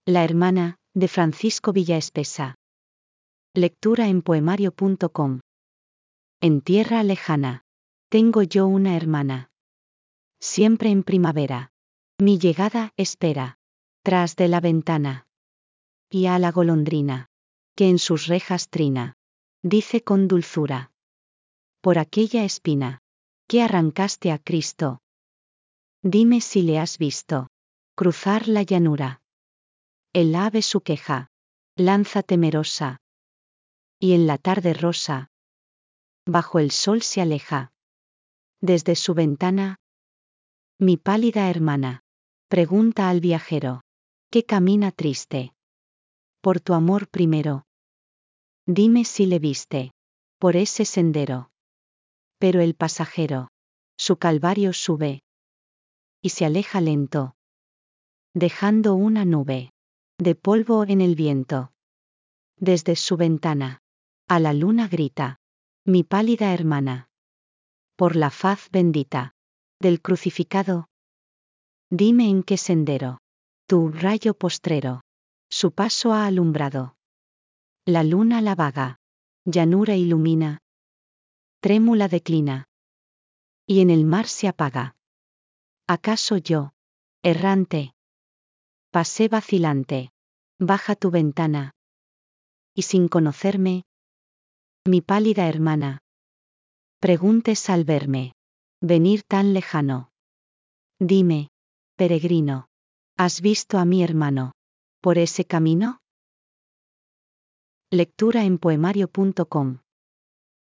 La hermana, de Francisco Villaespesa. Lectura en poemario.com. En tierra lejana. Tengo yo una hermana. Siempre en primavera. Mi llegada espera. Tras de la ventana. Y a la golondrina. Que en sus rejas trina. Dice con dulzura. Por aquella espina. Que arrancaste a Cristo. Dime si le has visto. Cruzar la llanura. El ave su queja. Lanza temerosa. Y en la tarde rosa. Bajo el sol se aleja. Desde su ventana. Mi pálida hermana. Pregunta al viajero. ¿Qué camina triste? Por tu amor primero. Dime si le viste. Por ese sendero. Pero el pasajero. Su calvario sube. Y se aleja lento. Dejando una nube. De polvo en el viento. Desde su ventana. A la luna grita. Mi pálida hermana. Por la faz bendita. Del crucificado. Dime en qué sendero. Tu rayo postrero. Su paso ha alumbrado. La luna la vaga. Llanura ilumina. Trémula declina. Y en el mar se apaga. ¿Acaso yo, errante, pasé vacilante, baja tu ventana? Y sin conocerme, mi pálida hermana, preguntes al verme, venir tan lejano. Dime, peregrino, ¿has visto a mi hermano, por ese camino? Lectura en poemario.com